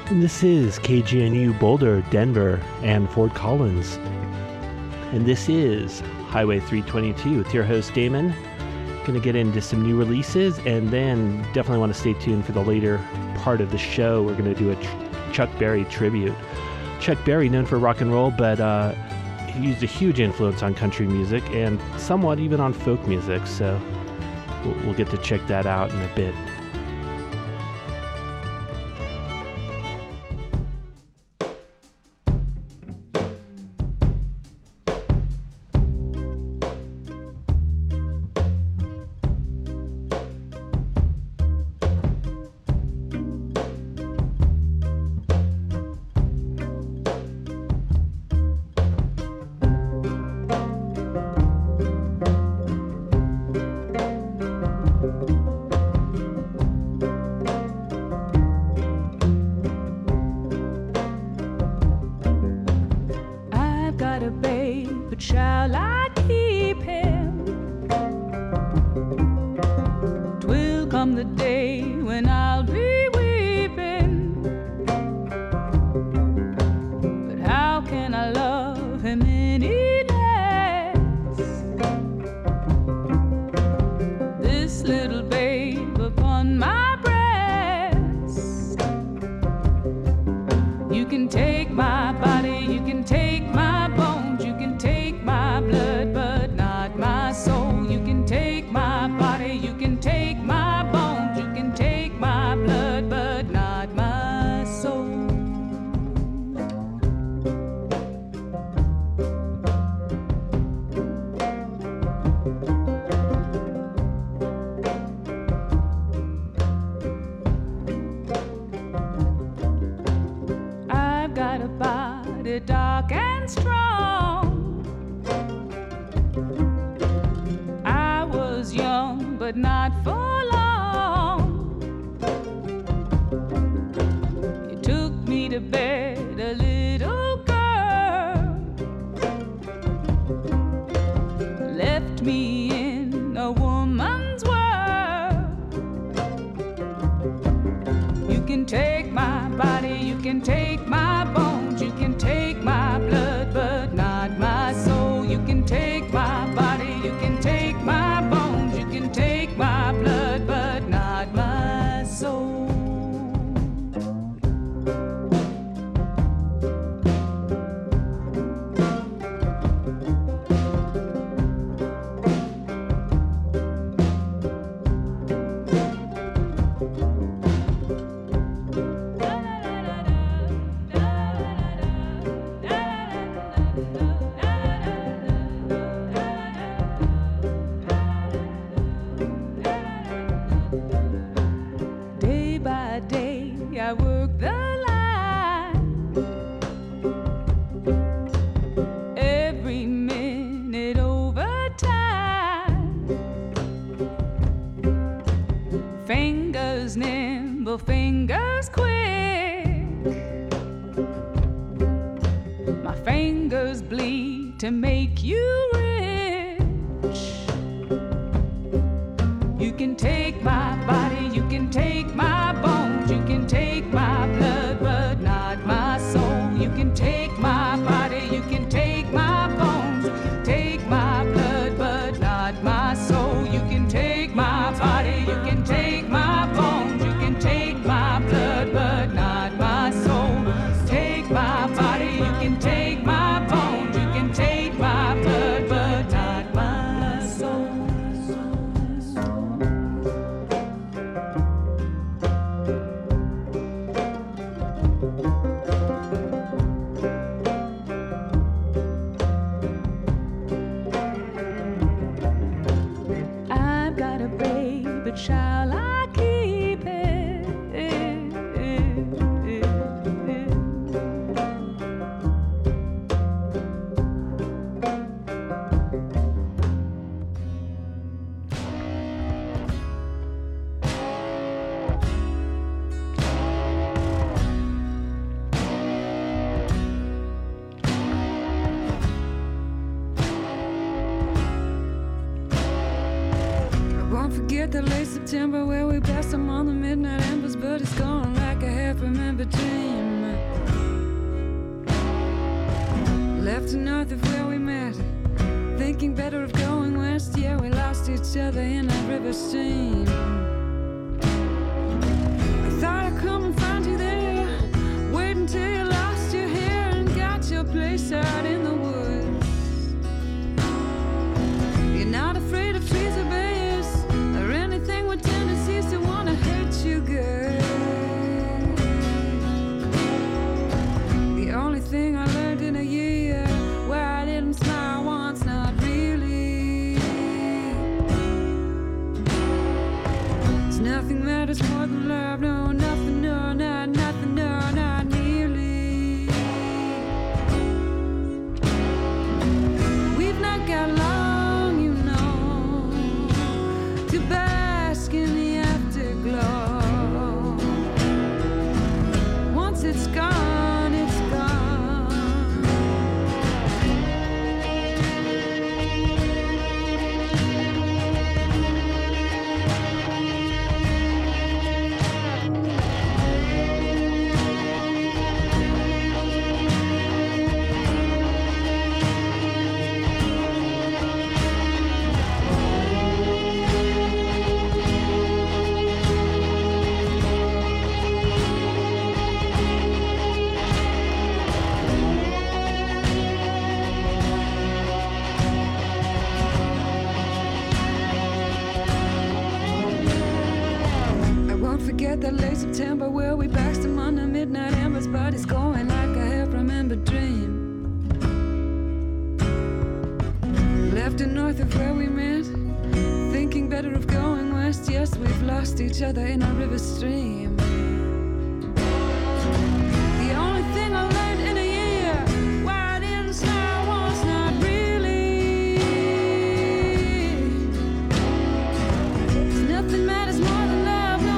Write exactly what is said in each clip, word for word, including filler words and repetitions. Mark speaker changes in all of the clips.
Speaker 1: And this is K G N U Boulder, Denver, and Fort Collins. And this is Highway three twenty-two with your host, Damon. Going to get into some new releases, and then definitely want to stay tuned for the later part of the show. We're going to do a tr- Chuck Berry tribute. Chuck Berry, known for rock and roll, but uh, he used a huge influence on country music and somewhat even on folk music, so we'll, we'll get to check that out in a bit.
Speaker 2: forget that late September where we passed them on the midnight embers, but it's gone like a half-remembered dream. Left to north of where we met, thinking better of going west. Yeah, we lost each other in a river stream. I thought I'd come and find you there, wait until you lost your hair and got your place out in the woods. You're not afraid of trees or bears or anything with tendencies to want to hurt you, girl. The only thing I learned in a year where I didn't smile once, not really. It's nothing matters more than love, no, nothing, no, not nothing, no, not nearly. We've not got long, you know, to bask in the afterglow. Once it's gone, it's gone. Forget that late September where we passed them on the midnight embers, but it's going like a half-remembered dream. Left and north of where we met, thinking better of going west. Yes, we've lost each other in a river stream. The only thing I learned in a year why I didn't smile once, not really. It's nothing matters more than love, no.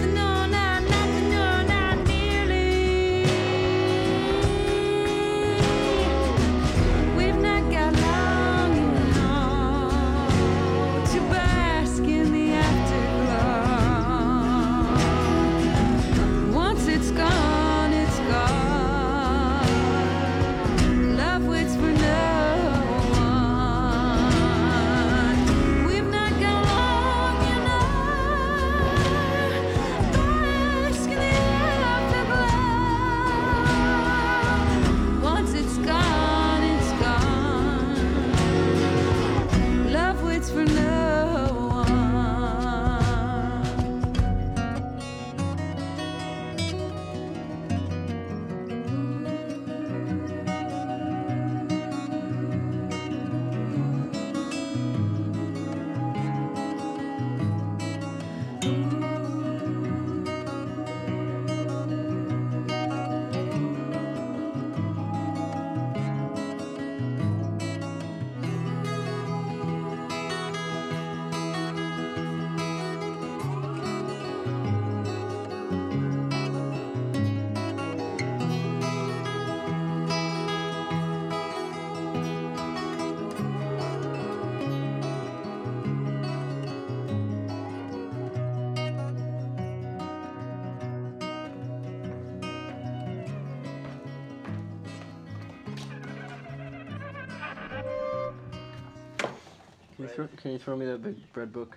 Speaker 1: Can you, throw, can you throw me that big bread book?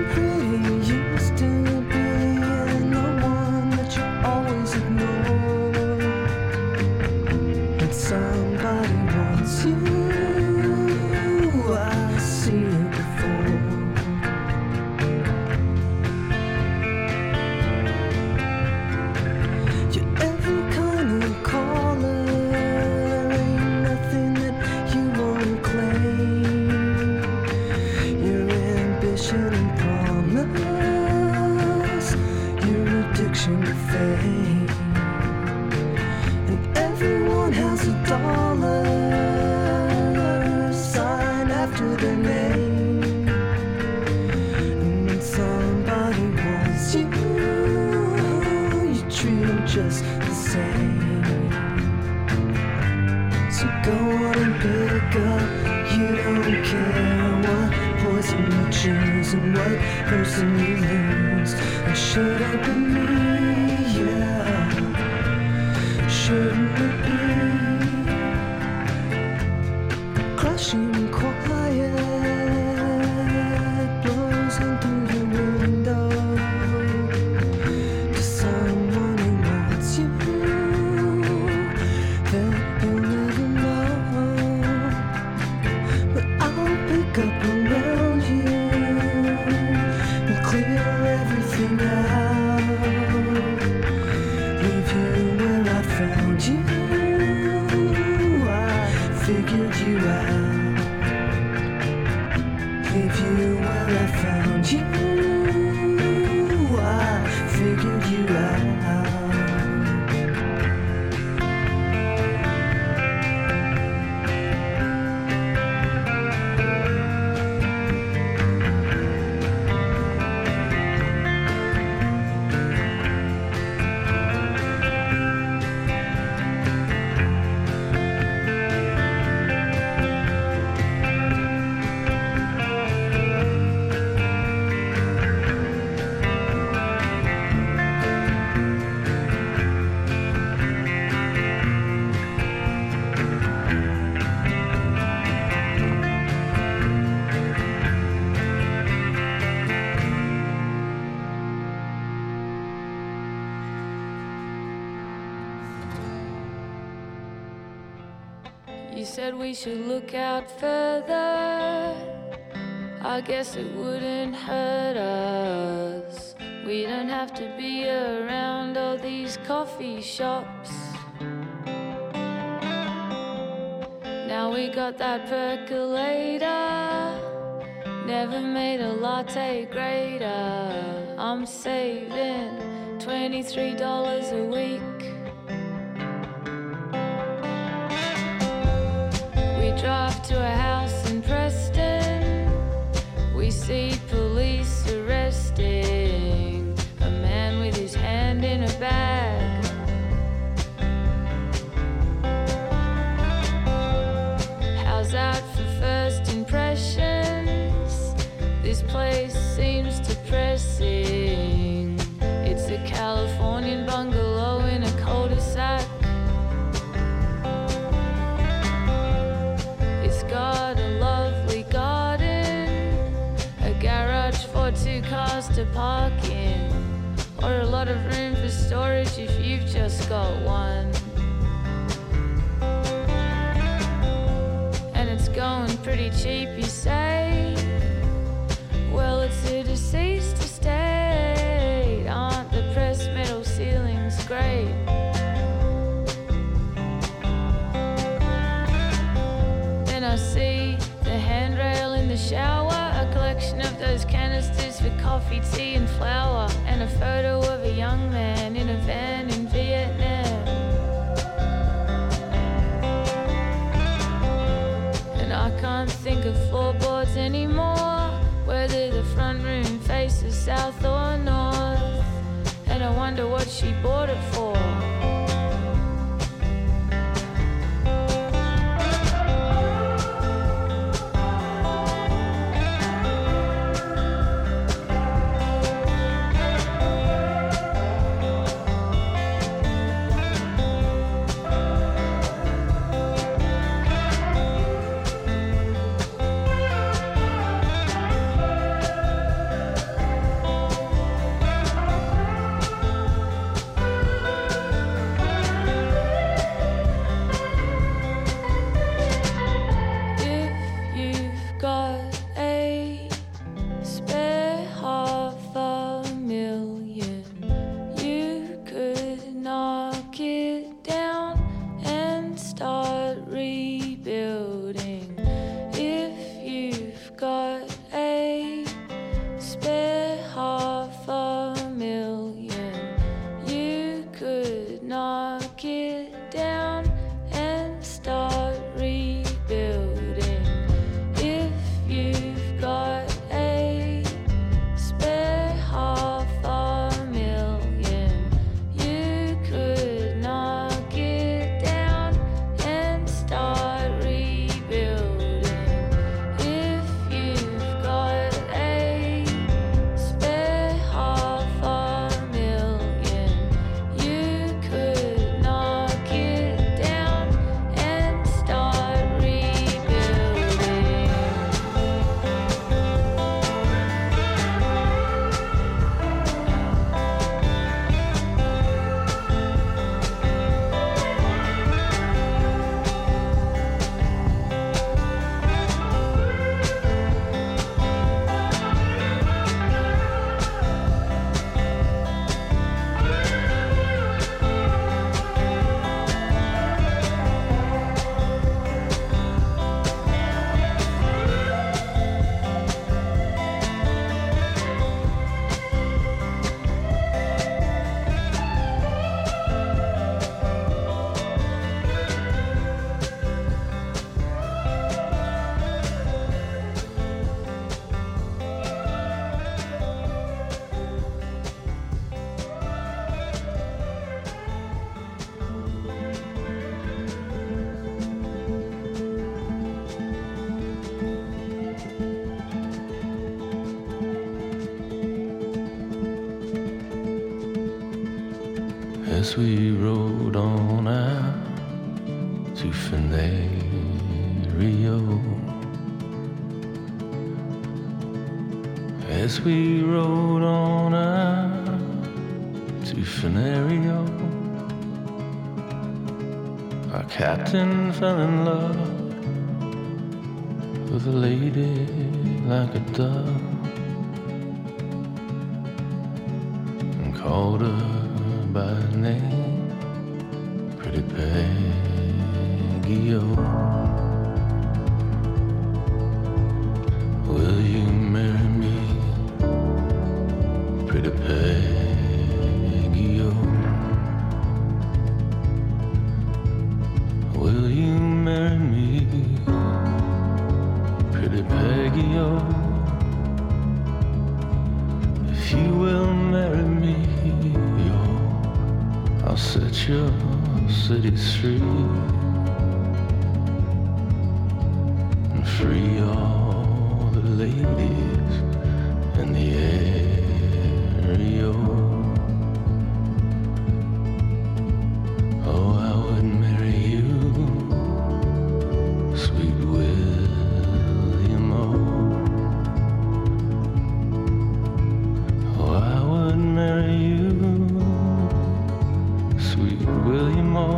Speaker 3: Always ignore addiction to fame. And everyone has a dollar sign after their name. And when somebody wants you, you treat them just the same. So go on and pick up, you don't care what poison you choose and what person you lose. It should have been me, yeah. Shouldn't it be? Crushing quiet blows in through your window to someone who wants you. That you'll never know. But I'll pick up around you and clear everything out. Leave you where I found you. I figured you out. Leave you where I found you. I figured you out.
Speaker 2: You said we should look out further. I guess it wouldn't hurt us. We don't have to be around all these coffee shops. Now we got that percolator. Never made a latte greater. I'm saving twenty-three dollars a week. We drive to a house in Preston. We see police arresting a man with his hand in a bag. How's that for first impressions? This place seems depressing. It's a Californian bungalow in a cul-de-sac. It's got a lovely garden, a garage for two cars to park in, or a lot of room for storage if you've just got one. And it's going pretty cheap, you say? Well, it's a deceased estate. Aren't the pressed metal ceilings great? Then I see the handrail in the shower, a collection of those canisters for coffee, tea and flour, and a photo of a young man in a van in Vietnam. And I can't think of floorboards anymore, whether the front room faces south or north. And I wonder what she bought it for.
Speaker 4: as we rode on out to Fenario. As we rode on out to Fenario, our captain fell in love with a lady like a dove and called her by name, Pretty Peggy-O. Will you marry me, Pretty Peggy-O? Will you marry me, Pretty Peggy-O? If you will marry me, I'll set your cities free and free all the ladies in the area. Oh, I would marry you, sweet William O. Oh, I would marry you, William O.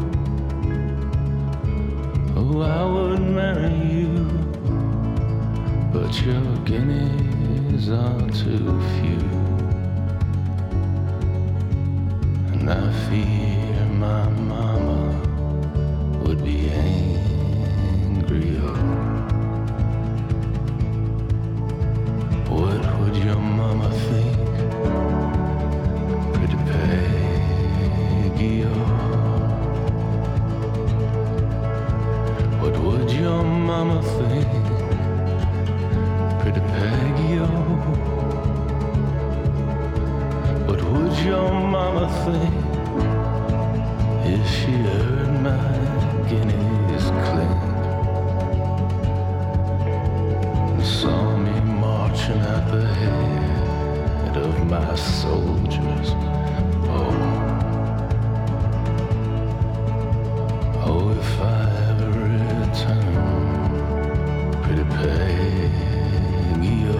Speaker 4: Oh, I would marry you, but your guineas are too few, and I fear my mama would be angry. Oh, what would your mama think, Pretty Peggy-O? What would your mama think, Pretty Peggy-O? What would your mama think if she heard my guineas clink and saw me marching at the head of my soldiers? Oh, oh, if I ever return, Pretty Peggy-O,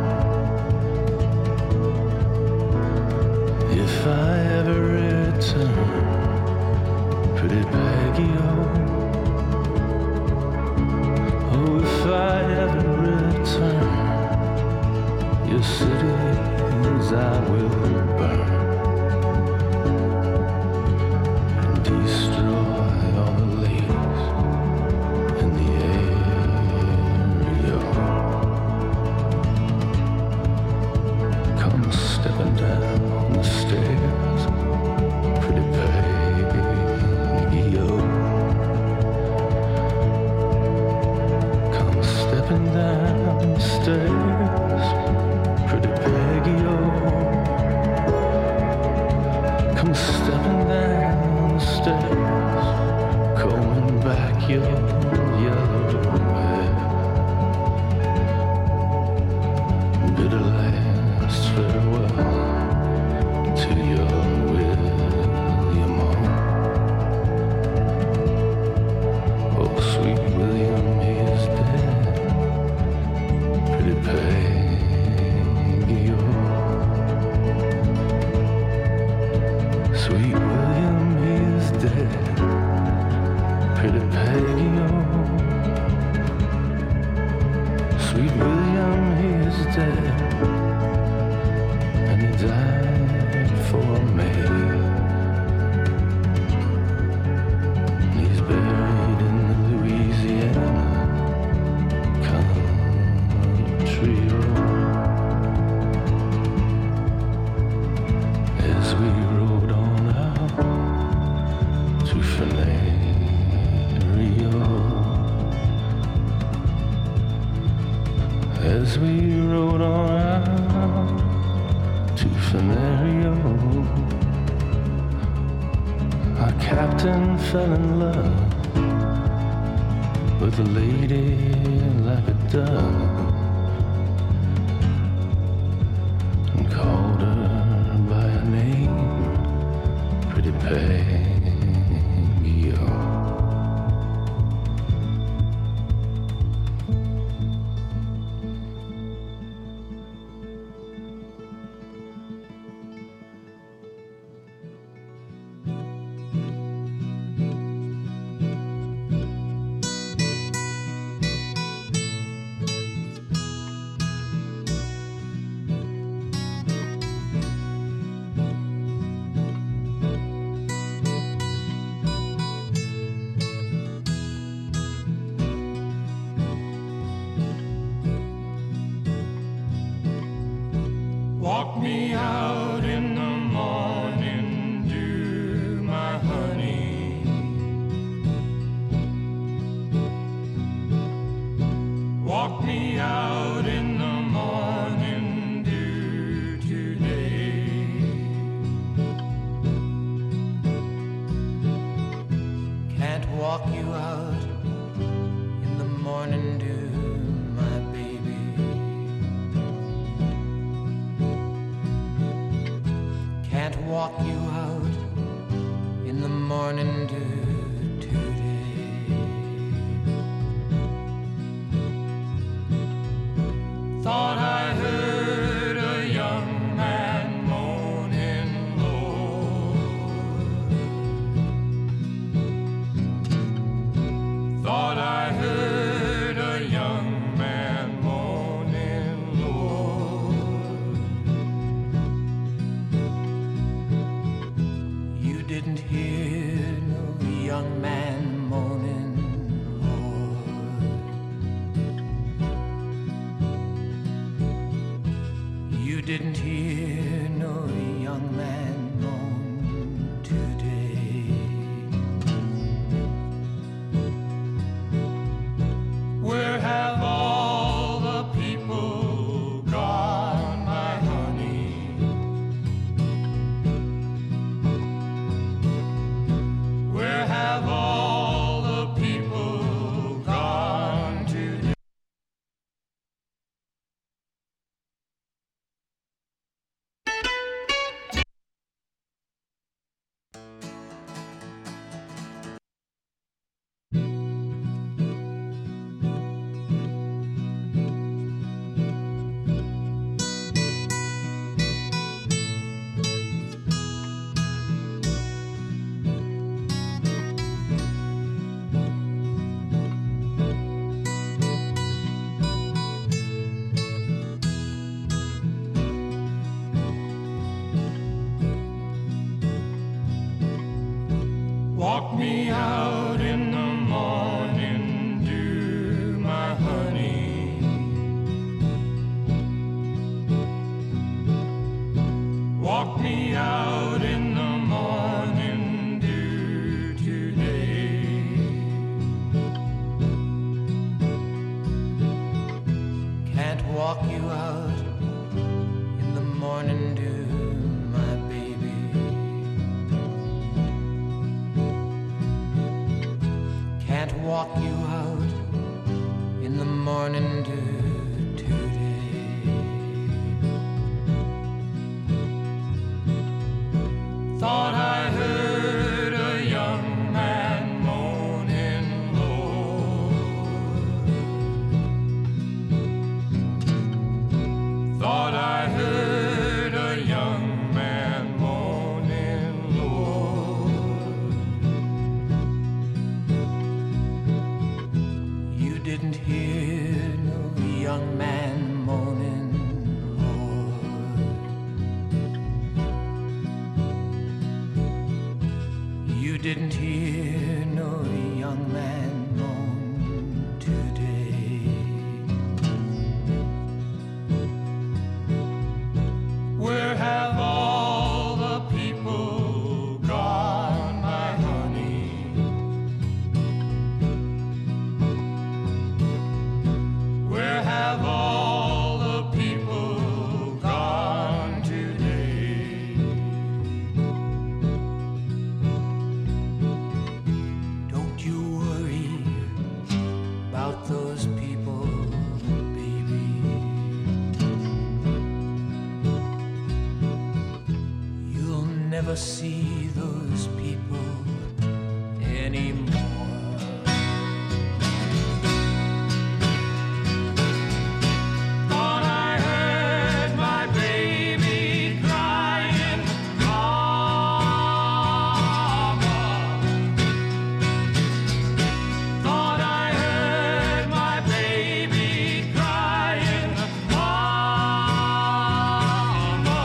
Speaker 4: if I ever return, Pretty Peggy-O, oh, if I ever return, your cities I will burn and destroy all the ladies in the area. Come stepping down the stairs, Pretty Peggy-O. Come stepping down the stairs, Pretty Peggy-O. Come stepping down the stairs, combing back your yellow hair. Bid a last farewell to your William O. Oh, sweet William, he is dead, Pretty Peggy-O. Sweet William, he is dead, Pretty Peggy-O. Sweet William, he is dead, and he died for me. And he's buried in the Louisiana country road. As we rode on out to Fenario, as we rode on out to Fenario, our captain fell in love with a lady like a dove and called her by her name,
Speaker 5: Walk me out in the morning dew, my honey. Walk me out in the morning dew today.
Speaker 3: Can't walk you out in the morning dew, my baby. Can't walk you out in the morning dew today.
Speaker 5: Thought I heard a young man moaning low. Thought I heard a young man moaning low.
Speaker 3: You didn't hear no young man moaning, Lord. You didn't hear no young man moan today.
Speaker 5: Where have all the people gone, my honey? Where have all the people gone today? Walk me out in the morning dew, my honey. Walk me out in the morning dew today.
Speaker 3: Can't walk you out in the morning dew, my baby. Can't walk you out in the morning dew today.
Speaker 5: Thought I heard a young man moaning low. Thought I heard a young man moaning low.
Speaker 3: You didn't hear no young man moaning, Lord. You didn't hear no young man moan today.
Speaker 5: Where have all the people gone, my honey? Where have all the people gone today?
Speaker 3: never see those people anymore.
Speaker 5: Thought I heard my baby crying, Mama. Thought I heard my baby crying, Mama.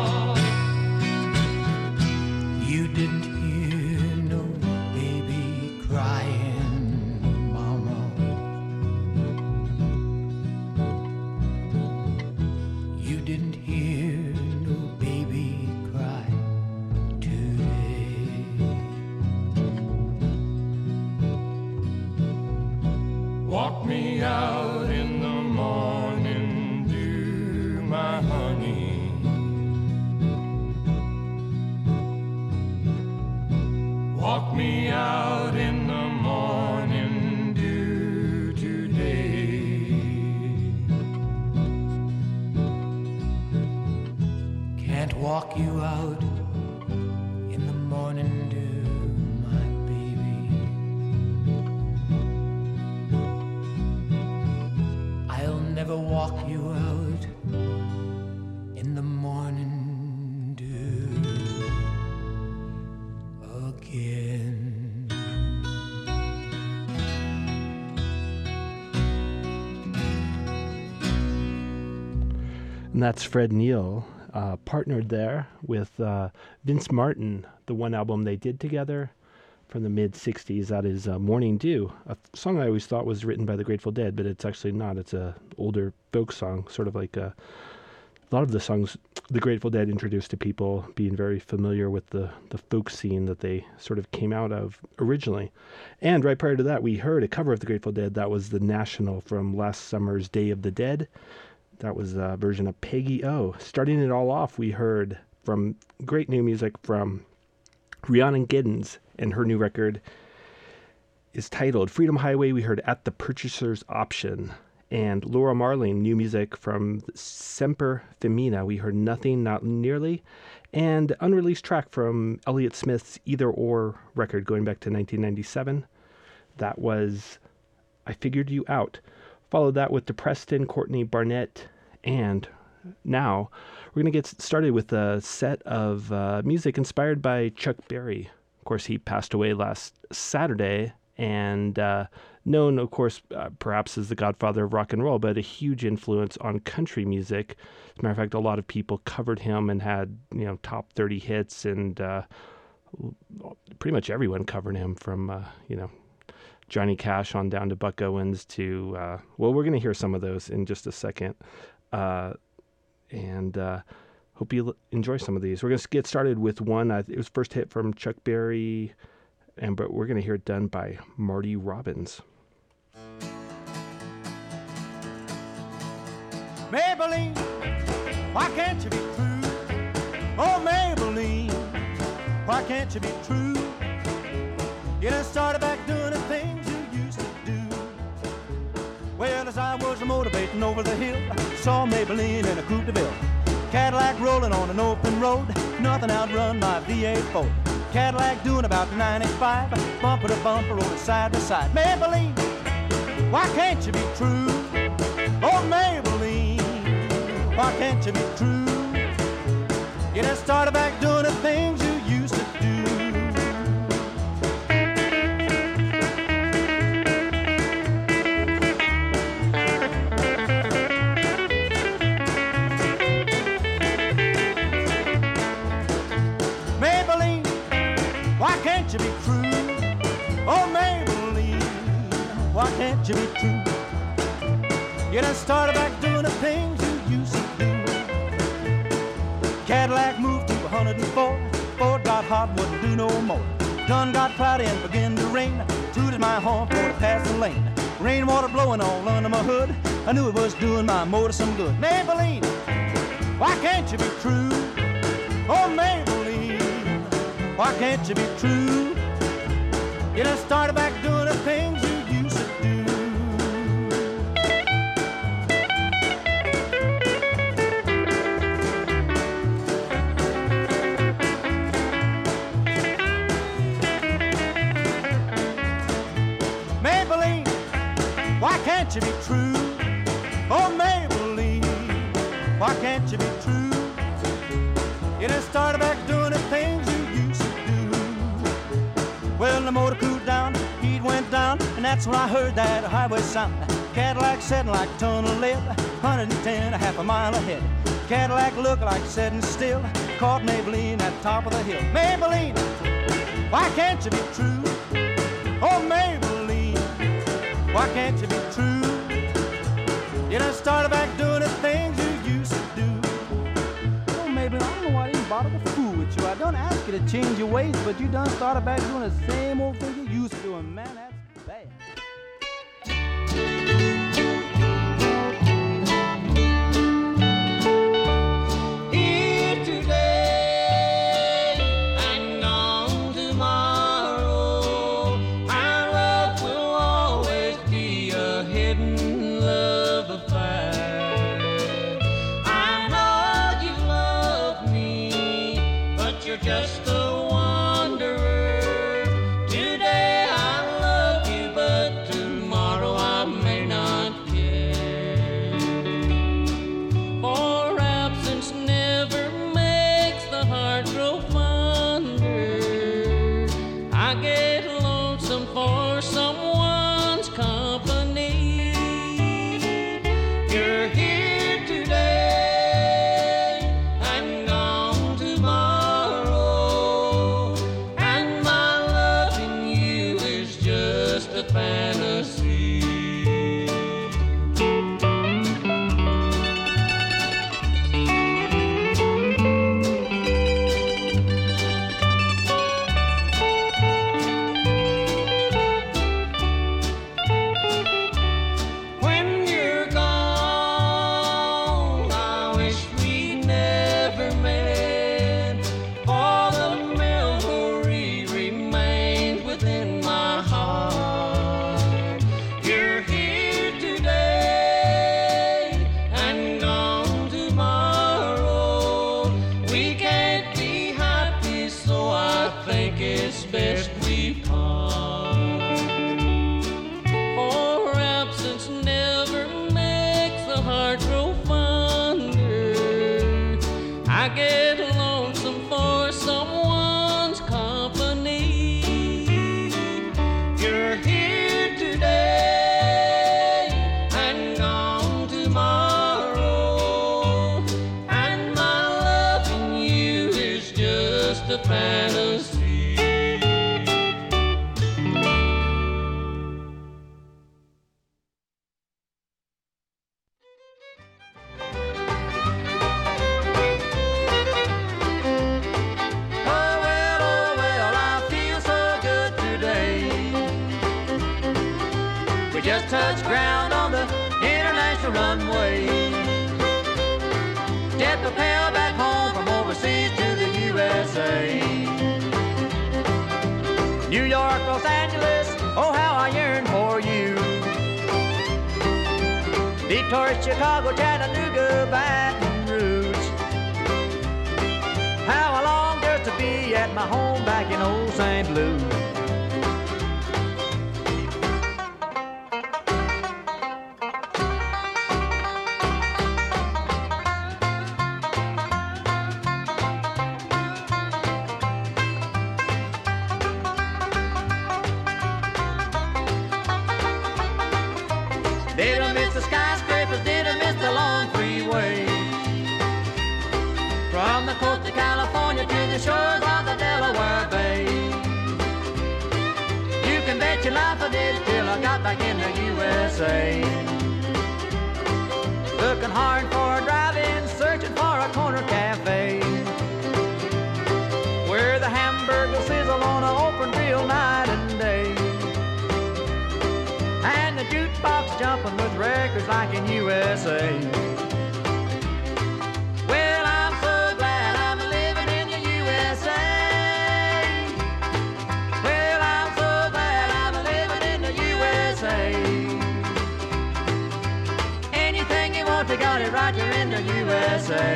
Speaker 3: You didn't hear no baby crying, Mama. You didn't hear no baby cry today.
Speaker 5: Walk me out in the morning dew, my honey. Walk me out in the morning dew today.
Speaker 3: Can't walk you out in the morning dew, my baby. I'll never walk you out in the morning dew again.
Speaker 1: And that's Fred Neil, uh, partnered there with uh, Vince Martin, the one album they did together from the mid sixties. That is uh, Morning Dew, a song I always thought was written by the Grateful Dead, but it's actually not. It's a older folk song, sort of like a, a lot of the songs the Grateful Dead introduced to people being very familiar with the, the folk scene that they sort of came out of originally. And right prior to that, we heard a cover of the Grateful Dead. That was The National from last summer's Day of the Dead. That was a version of Peggy O. Starting it all off, we heard from great new music from Rhiannon Giddens, and her new record is titled Freedom Highway. We heard At the Purchaser's Option. And Laura Marling, new music from Semper Femina. We heard Nothing, Not Nearly. And unreleased track from Elliott Smith's Either Or record going back to nineteen ninety-seven. That was I Figured You Out. Followed that with DePreston, Courtney Barnett, and now we're going to get started with a set of uh, music inspired by Chuck Berry. Of course, he passed away last Saturday, and uh, known, of course, uh, perhaps as the godfather of rock and roll, but a huge influence on country music. As a matter of fact, a lot of people covered him and had, you know, top thirty hits, and uh, pretty much everyone covered him from, uh, you know, Johnny Cash on down to Buck Owens to, uh, well, we're going to hear some of those in just a second. Uh, and uh, hope you l- enjoy some of these. We're going to get started with one. Uh, it was first hit from Chuck Berry, and but we're going to hear it done by Marty Robbins.
Speaker 6: Maybelline, why can't you be true? Oh, Maybelline, why can't you be true? You done started back doing the things you used to do. Well, as I was motivating over the hill, I saw Maybelline in a Coupe de Ville. Cadillac rolling on an open road, nothing outrun my V eight Ford. Cadillac doing about ninety-five, bumper to bumper, rolling side to side. Maybelline, why can't you be true? Oh, Maybelline, why can't you be true? You done started back doing the things you used to do. Maybelline, why can't you be true? Oh, Maybelline, why can't you be true? You done started back doing the things you used to do. Cadillac moved to one hundred four, Ford got hot, wouldn't do no more. Done got cloudy and began to rain, tooted my horn for to pass the lane. Rainwater blowing all under my hood, I knew it was doing my motor some good. Maybelline, why can't you be true? Oh, Maybelline, why can't you be true? You done started back doing the things you used to do. can't you be true? Oh, Maybelline, why can't you be true? You done started back doing the things you used to do. Well, the motor cooled down, heat went down, and that's when I heard that highway sound. Cadillac sitting like a ton of lead, one hundred ten, a half a mile ahead. Cadillac looked like sitting still, caught Maybelline at the top of the hill. Maybelline, why can't you be true? Oh, Maybelline, why can't you be true? You done started back doing the things you used to do. Oh, Maybelline, I don't know why I didn't bother to fool with you. I don't ask you to change your ways, but you done started back doing the same old thing you used to do, and man, that's bad.
Speaker 5: Just a wanderer. Today I love you, but tomorrow I may not care. For absence never makes the heart grow fonder. I get lonesome for someone's company. You're here today and gone tomorrow. Fantasy. When you're gone, I wish we never met, for the memory remains within my heart. You're here today and gone tomorrow. We can't be happy, so I think it's best we part. For absence never makes the heart grow fonder. I get lonesome for someone's company. You're here today and gone tomorrow, and my loving you is just a fantasy. Oh well, oh well, I feel so good today. We just touched ground on the international runway. Jet propelled back home from overseas to the U S A. New York, Los Angeles, oh how I yearn for you. Detroit, Chicago, Chattanooga, Baton Rouge. How I long just to be at my home back in old Saint Louis. Didn't miss the skyscrapers, didn't miss the long freeway. From the coast of California to the shores of the Delaware Bay. You can bet your life I did till I got back in the U S A. Looking hard for a drive-in, searching for a corner cafe, where the hamburger sizzle on an open grill night and day, and the jukebox jumping with records like in U S A. Well, I'm so glad I'm living in the U S A. Well, I'm so glad I'm living in the U S A. Anything you want, you got it right here in the U S A.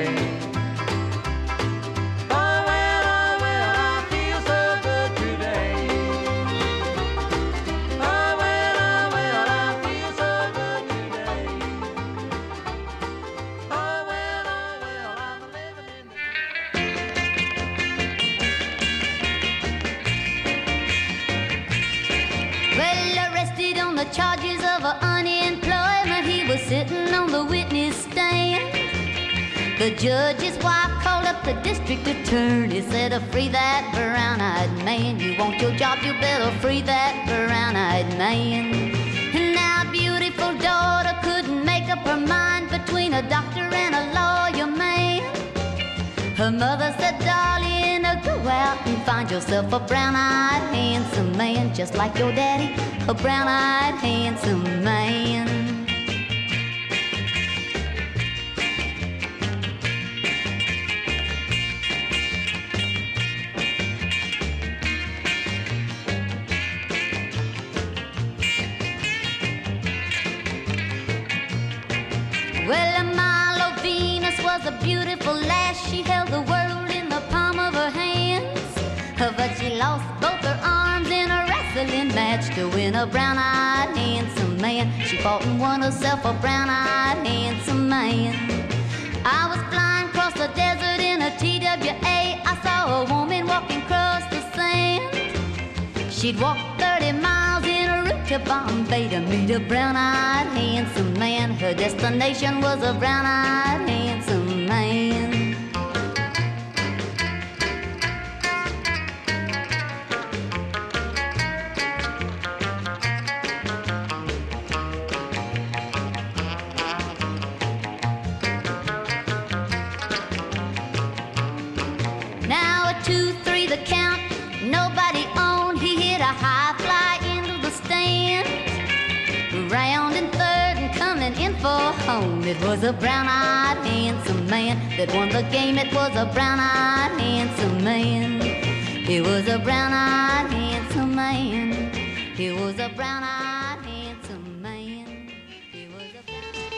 Speaker 5: Oh well, oh well, I feel so good today. Oh well, oh well, I feel so good
Speaker 7: charges of unemployment. He was sitting on the witness stand. The judge's wife called up the district attorney, said, uh, free that brown-eyed man. You want your job, you better free that brown-eyed man. And now beautiful daughter couldn't make up her mind between a doctor and a lawyer man. Her mother said, darling, uh, go out and find yourself a brown-eyed handsome man, just like your daddy, a brown-eyed handsome man. Well, Milo Venus was a beautiful lass. She held the world in the palm of her hands. But she lost both her arms in a wrestling match to win a brown-eyed handsome man. She fought and won herself a brown-eyed handsome man. I was flying across the desert in a T W A. I saw a woman walking across the sand. She'd walked thirty miles in a route to Bombay to meet a brown-eyed handsome man. Her destination was a brown-eyed handsome man. Now a two, three, the count, nobody on. He hit a high fly into the stand. Round and third and coming in for home. It was a brown-eyed handsome man that won the game. It was a brown-eyed handsome man. It was a brown-eyed handsome man. It was a brown-eyed handsome man. It was a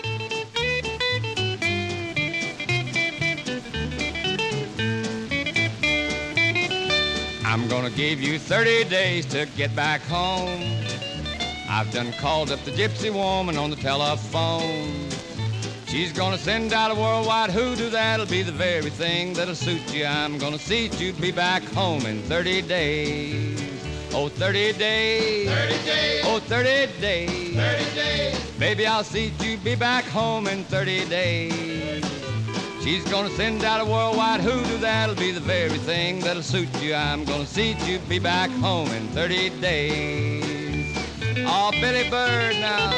Speaker 5: I'm gonna give you thirty days to get back home. I've done called up the gypsy woman on the telephone. She's gonna send out a worldwide hoodoo that'll be the very thing that'll suit you. I'm gonna see you be back home in thirty days. Oh, thirty days. thirty days. Oh, thirty days. thirty days. Baby, I'll see you be back home in thirty days. She's gonna send out a worldwide hoodoo that'll be the very thing that'll suit you. I'm gonna see you be back home in thirty days. Oh, Billy Bird now.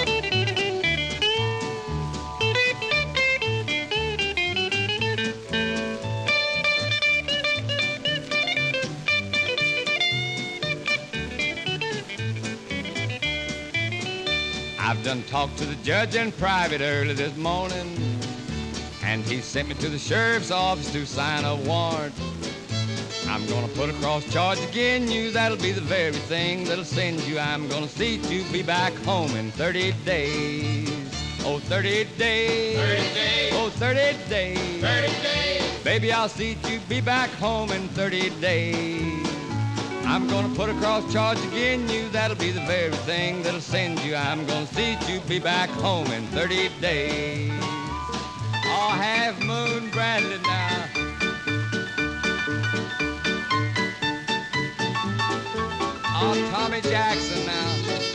Speaker 5: I've done talked to the judge in private early this morning, and he sent me to the sheriff's office to sign a warrant. I'm gonna put a cross charge again you. That'll be the very thing that'll send you. I'm gonna see you be back home in thirty days. Oh, thirty days. thirty days. Oh, thirty days. thirty days. Baby, I'll see you be back home in thirty days. I'm gonna put a cross charge again you. That'll be the very thing that'll send you. I'm gonna see you be back home in thirty days. Oh, Half Moon Bradley now. Oh, Tommy Jackson now.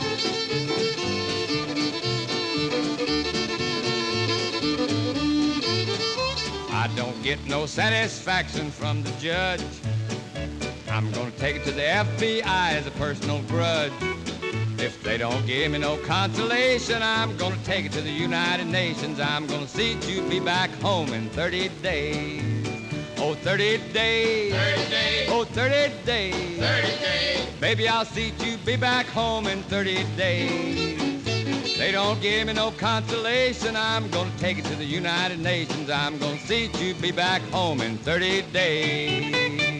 Speaker 5: I don't get no satisfaction from the judge. I'm gonna take it to the F B I as a personal grudge. If they don't give me no consolation, I'm gonna take it to the United Nations. I'm gonna see you be back home in thirty days. Oh, thirty days. thirty days. Oh, thirty days. thirty days. Baby, I'll see you be back home in thirty days. They don't give me no consolation. I'm gonna take it to the United Nations. I'm gonna see you be back home in thirty days.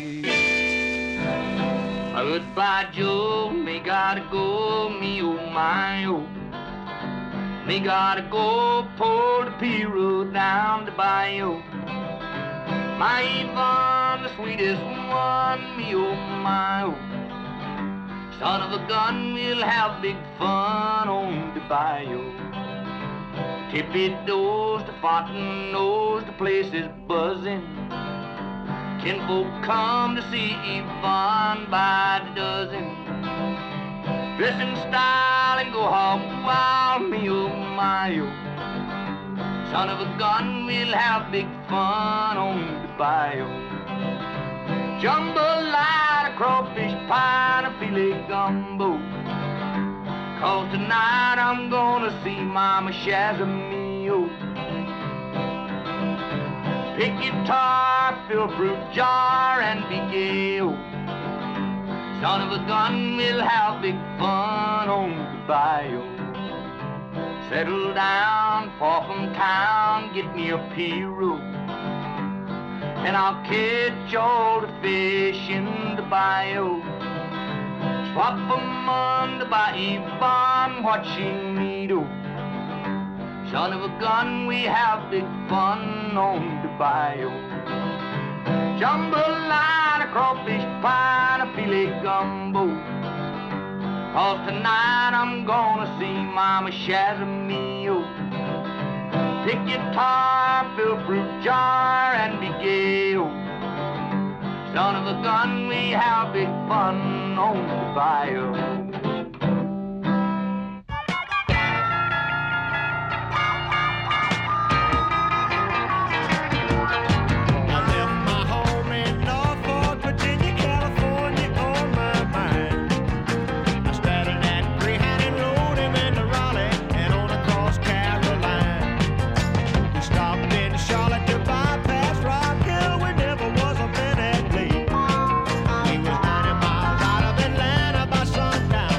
Speaker 8: Goodbye, Joe, me gotta go, me oh my oh. Me gotta go pull the P-road down the bayou. My Yvonne, the sweetest one, me oh my oh. Son of a gun, we'll have big fun on the bayou. Tippy doors, the fountain nose, the place is buzzing. Kinfolk come to see Yvonne by the dozen. Dressing style wild and go hog wild, me oh my oh. Son of a gun, we'll have big fun on the bayou. Jambalaya, crawfish pie, and a filet gumbo. Cause tonight I'm gonna see Mama Shazamio. Pick guitar, fill fruit jar, and be gay. Son of a gun, we'll have big fun on the bayou. Settle down, far from town, get me a pirogue, and I'll catch all the fish in the bayou. Swap 'em on the bayou farm, watching me do. Son of a gun, we have big fun on the bayou. Jambalaya, crawfish pie, and a filet gumbo. Cause tonight I'm gonna see Mama Shazamio. Pick guitar, fill fruit jar, and be gay. Son of a gun, we have big fun on the bayou.
Speaker 6: Sundown.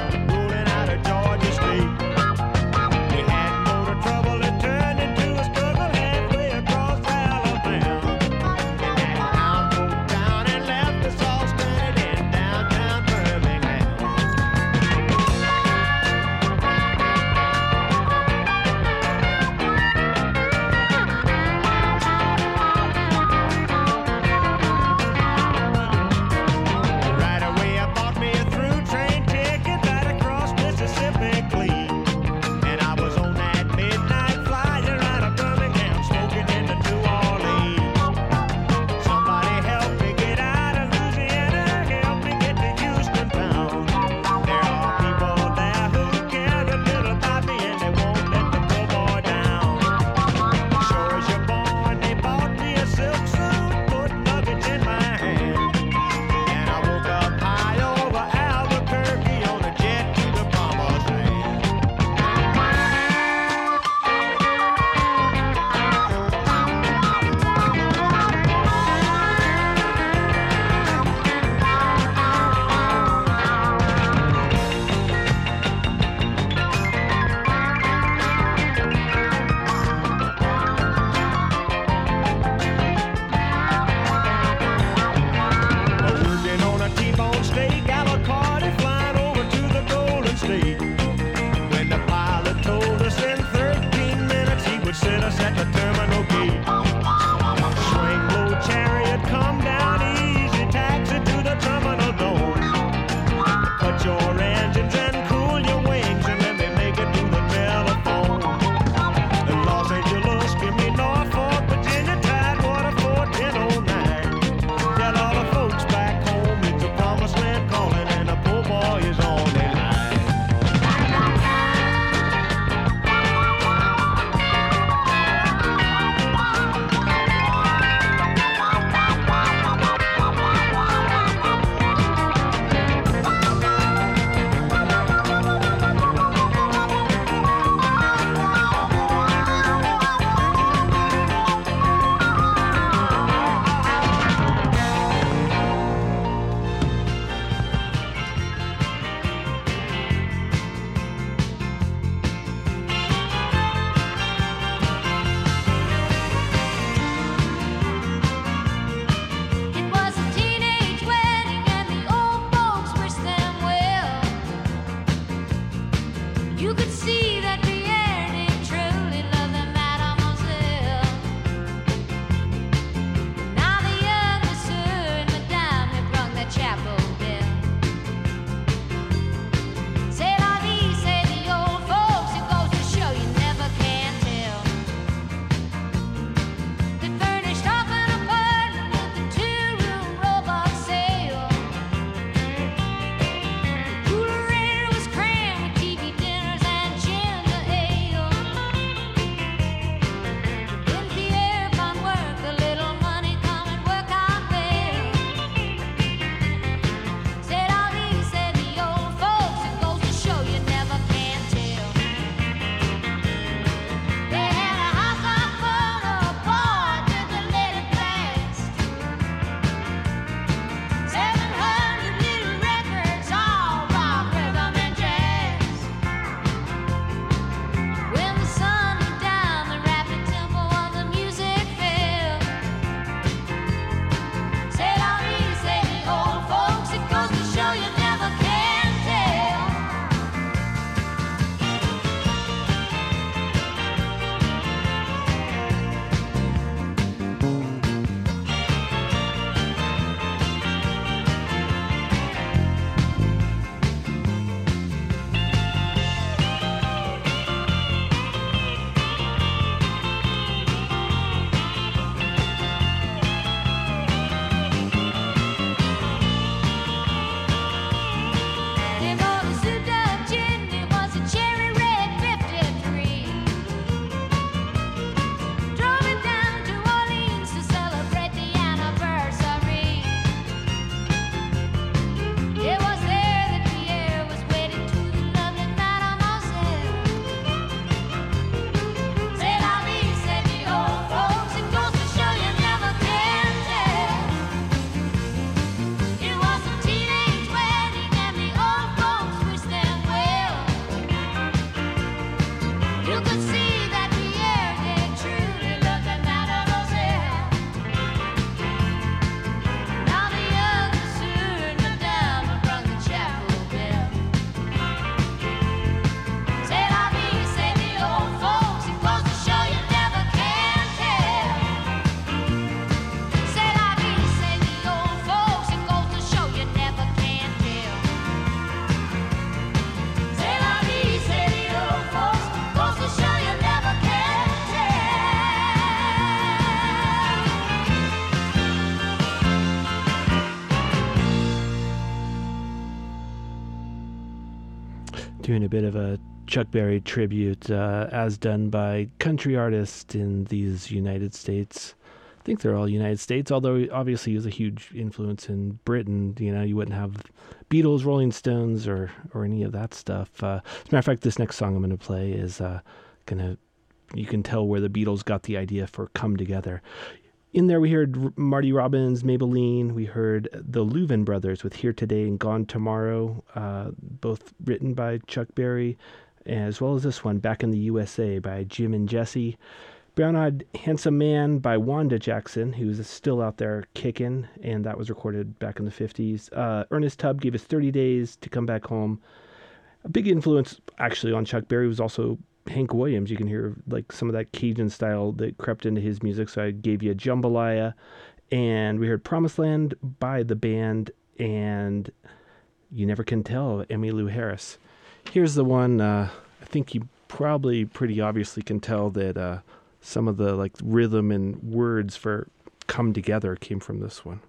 Speaker 1: Doing a bit of a Chuck Berry tribute, uh, as done by country artists in these United States. I think they're all United States, although obviously he was a huge influence in Britain. You know, you wouldn't have Beatles, Rolling Stones, or or any of that stuff. Uh, as a matter of fact, this next song I'm going to play is uh, going to, you can tell where the Beatles got the idea for Come Together. In there, we heard Marty Robbins, Maybelline. We heard the Louvin Brothers with Here Today and Gone Tomorrow, uh, both written by Chuck Berry, as well as this one, Back in the U S A by Jim and Jesse. Brown-Eyed Handsome Man by Wanda Jackson, who's still out there kicking, and that was recorded back in the fifties. Uh, Ernest Tubb gave us thirty days to come back home. A big influence, actually, on Chuck Berry was also Hank Williams. You can hear like some of that Cajun style that crept into his music. So I gave you Jambalaya, and we heard Promised Land by the band, and You Never Can Tell, Emmylou Harris. Here's the one, uh, I think you probably pretty obviously can tell that uh, some of the like rhythm and words for Come Together came from this one.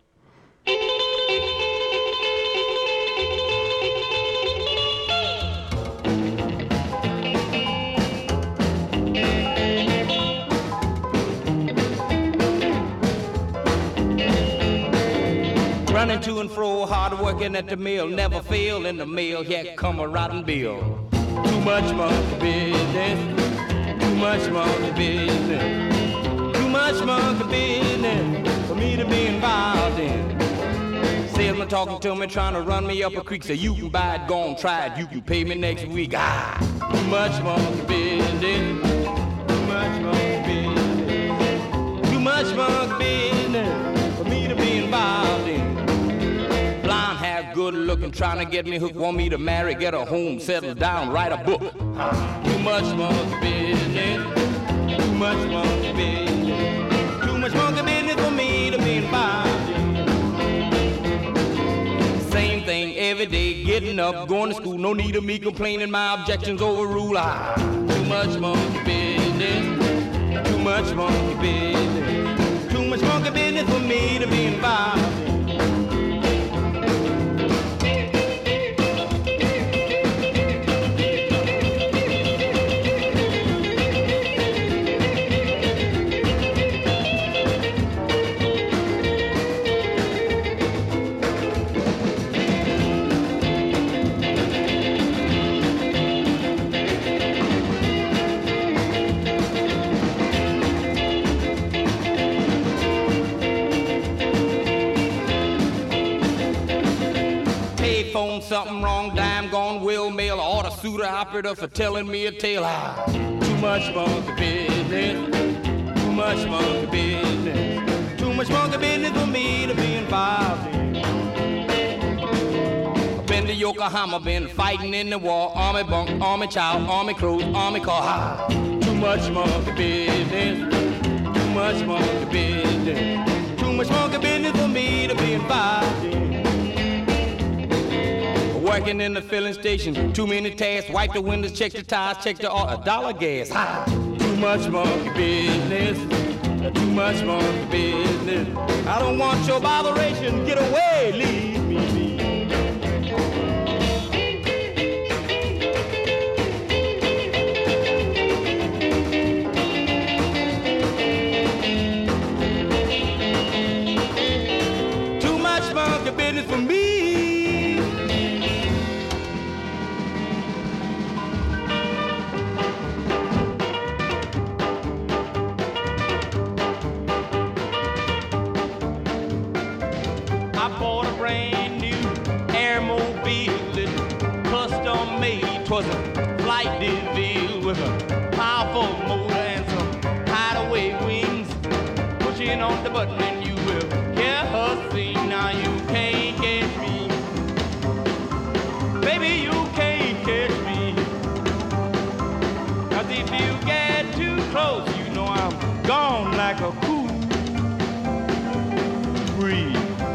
Speaker 8: Running to and fro, hard working at the mill, never fail in the mill, here come a rotten bill. Too much monkey business, too much monkey business, too much monkey business for me to be involved in. Salesman talking to me, trying to run me up a creek, say you can buy it, go on, try it, you can pay me next week. Ah, too much monkey business, too much monkey business, too much monkey business for me to be involved in. Blonde hair, good looking, trying to get me hooked, want me to marry, get a home, settle down, write a book. Too much monkey business, too much monkey business, too much monkey business for me to be involved in. Same thing every day, getting up, going to school, no need of me complaining, my objections overrule. Ah, too much monkey business, too much monkey business, too much monkey business for me to be involved in. Something wrong, dime gone, will mail, order suitor operator for telling me a tale. Ah, too much monkey business, too much monkey business, too much monkey business for me to be involved in. I've been to Yokohama, been fighting in the war, army bunk, army child, army clothes, army car. Ah, too much monkey business, too much monkey business, too much monkey business for me to be involved in. Working in the filling station, too many tasks, wipe the windows, check the tires, check the uh, dollar gas. Ah, too much monkey business, too much monkey business. I don't want your botheration, get away, leave me be. Too much monkey business for me. Was a flight DeVille with a powerful motor and some hideaway wings. Pushing on the button and you will hear her sing. Now you can't catch me, baby, you can't catch me. Cause if you get too close, you know I'm gone like a cool breeze.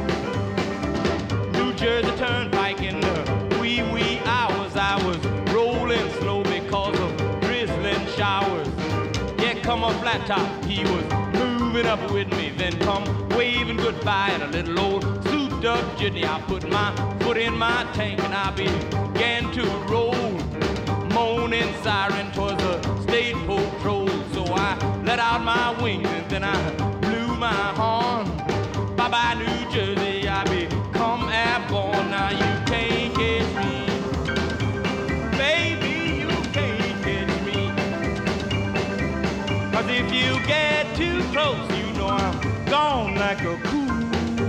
Speaker 8: New Jersey Turnpike in the wee wee hours I was rolling slow because of drizzling showers. Yeah, come a flat top, he was moving up with me. Then come waving goodbye in a little old souped up jitney. I put my foot in my tank and I began to roll. moaning siren, 'twas a state patrol. So I let out my wings and then I blew my horn. Bye-bye, New Jersey, I become airborne. Now you can't catch me. Baby, you can't catch me. 'Cause if you get too close, you know I'm gone like a cool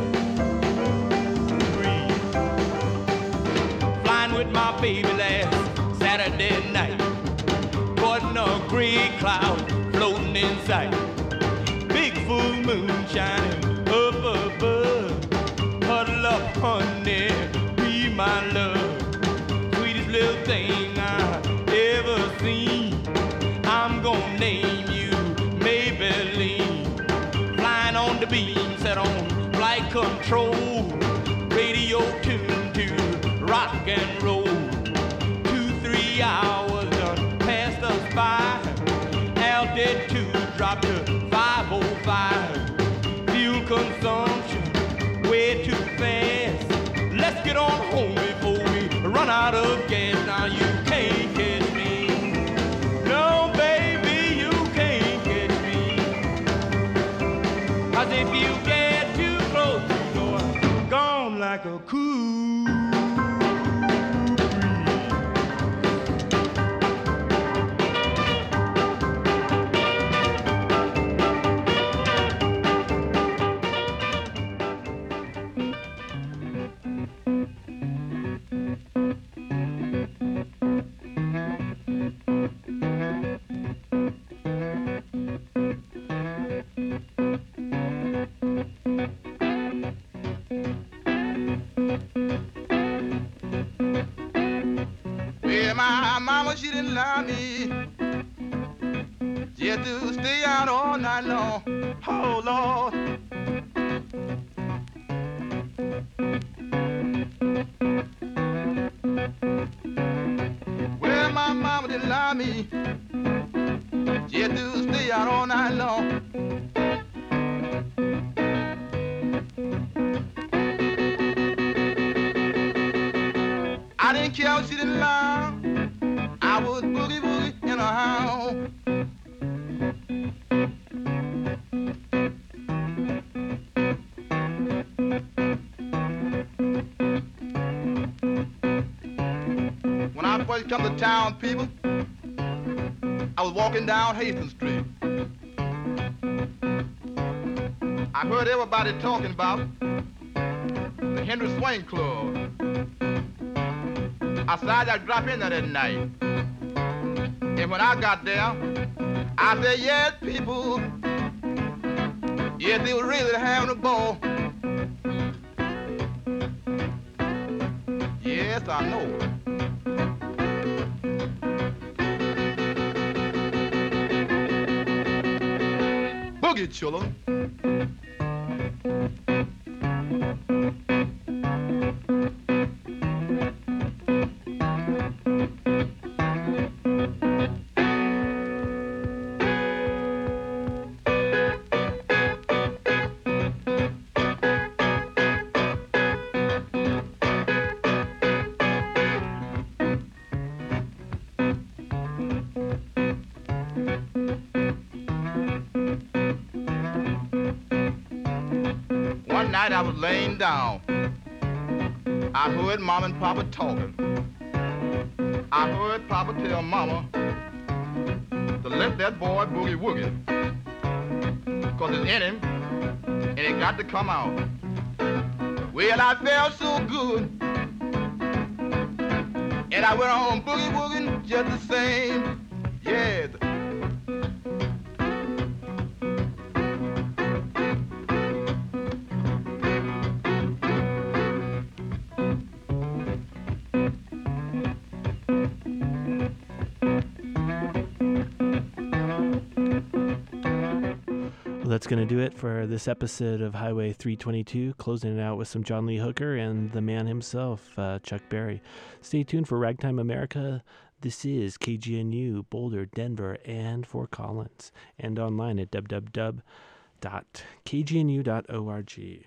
Speaker 8: breeze. Flying with my baby last Saturday night, caught in a gray cloud floating in sight. Big full moon shining up above. Huddle up, honey, be my love. Sweetest little thing I ever seen. I'm gonna name you Maybelline. Flying on the beam, set on flight control. Radio tuned to rock and roll. Two, three hours done passed us by. Altitude dropped to five oh five. Fuel consumption way too fast. Let's get on home before we run out of gas. Now you can't catch me. No, baby, you can't catch me. 'Cause if you get too close, you know I'm gone like a cool
Speaker 9: she didn't lie me. She had to stay out all night long. Oh, Lord. Well, my mama didn't lie me. She had to stay out all night long. I didn't care if she didn't lie. I was boogie woogie in a house. When I first come to town, people, I was walking down Hastings Street. I heard everybody talking about the Henry Swain Club. I decided I'd drop in there that night. And when I got there, I said, yes, people, yes, they were really having a ball. Yes, I know. Boogie, children. I was laying down. I heard Mom and Papa talking. I heard Papa tell Mama to let that boy boogie woogie, 'cause it's in him and it got to come out. Well, I felt so good, and I went on boogie wooging just the same. Yes.
Speaker 1: That's going to do it for this episode of Highway three twenty-two, closing it out with some John Lee Hooker and the man himself, uh, Chuck Berry. Stay tuned for Ragtime America. This is K G N U, Boulder, Denver, and Fort Collins, and online at w w w dot k g n u dot org.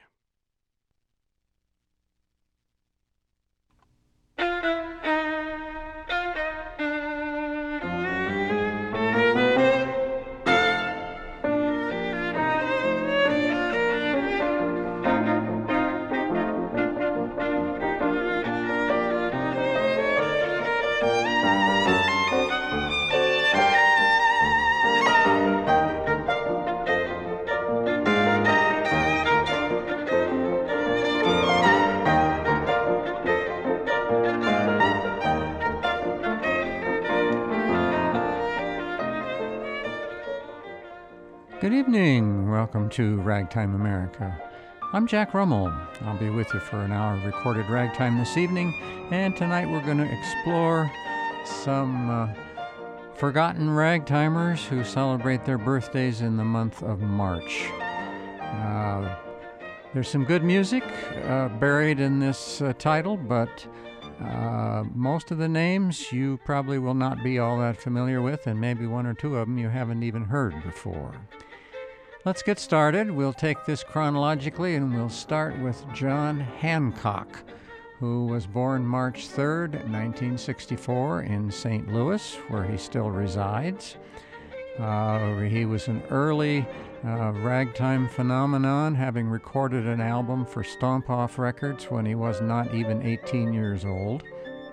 Speaker 10: Good evening. Welcome to Ragtime America. I'm Jack Rummel. I'll be with you for an hour of recorded ragtime this evening, and tonight we're going to explore some uh, forgotten ragtimers who celebrate their birthdays in the month of March. Uh, there's some good music uh, buried in this uh, title, but uh, most of the names you probably will not be all that familiar with, and maybe one or two of them you haven't even heard before. Let's get started. We'll take this chronologically, and we'll start with John Hancock, who was born March third, nineteen sixty-four in Saint Louis, where he still resides. Uh, he was an early uh, ragtime phenomenon, having recorded an album for Stomp Off Records when he was not even eighteen years old.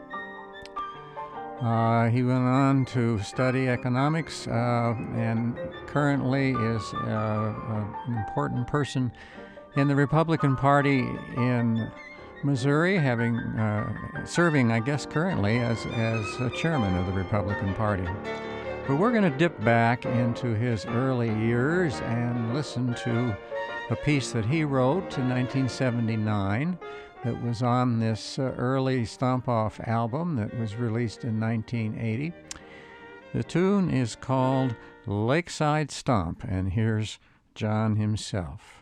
Speaker 10: Uh, he went on to study economics uh, and currently is uh, an important person in the Republican Party in Missouri, having uh, serving, I guess, currently as, as a chairman of the Republican Party. But we're going to dip back into his early years and listen to a piece that he wrote in nineteen seventy-nine that was on this uh, early Stomp Off album that was released in nineteen eighty. The tune is called Lakeside Stomp, and here's John himself.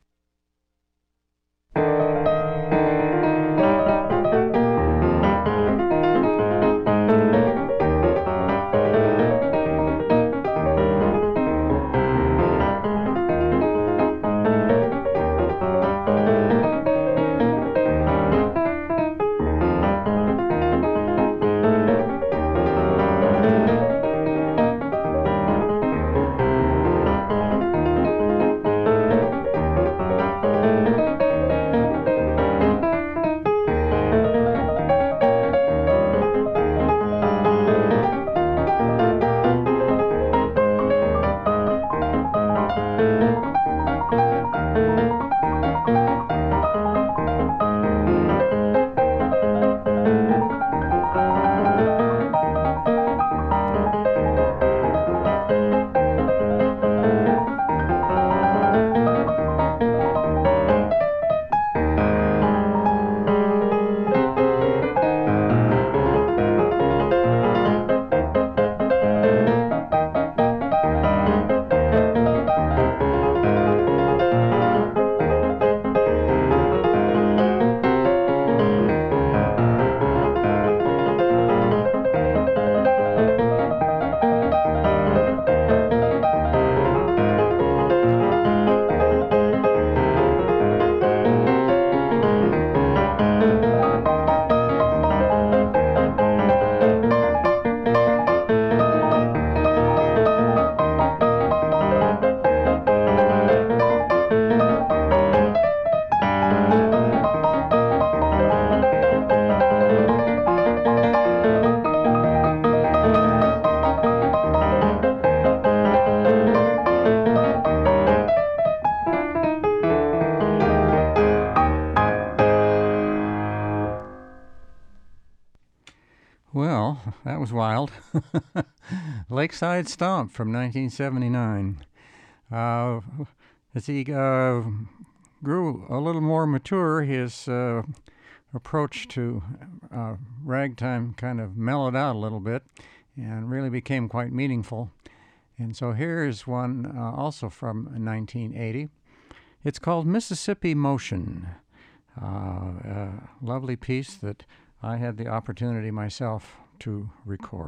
Speaker 10: Well, that was wild. Lakeside Stomp from nineteen seventy-nine. Uh, as he uh, grew a little more mature, his uh, approach to uh, ragtime kind of mellowed out a little bit and really became quite meaningful. And so here's one uh, also from nineteen eighty. It's called Mississippi Motion. Uh, a lovely piece that I had the opportunity myself to record.